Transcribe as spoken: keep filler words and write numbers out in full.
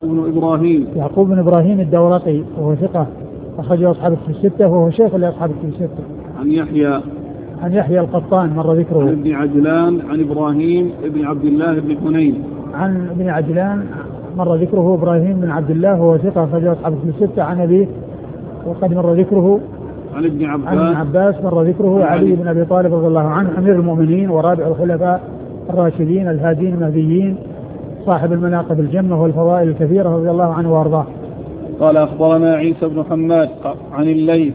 بن إبراهيم يعقوب بن إبراهيم الدورقي وهو ثقة أخرجه أصحاب الكتب الستة وهو شيخ لأصحاب الكتب الستة. عن يحيى عن يحيى القطان مر ذكره. عن ابن عجلان عن إبراهيم ابن عبد الله بن حنين. عن ابن عجلان مر ذكره إبراهيم بن عبد الله وهو ثقة أخرجه أصحاب الكتب الستة. عن أبيه وقد مر ذكره. عن ابن عباس, عن ابن عباس مر ذكره. علي بن أبي طالب رضي الله عنه أمير المؤمنين ورابع الخلفاء الراشدين الهادين المهديين صاحب المناقب الجمة والفضائل الكثيرة رضي الله عنه وارضاه. قال أخبرنا عيسى بن حماد عن الليث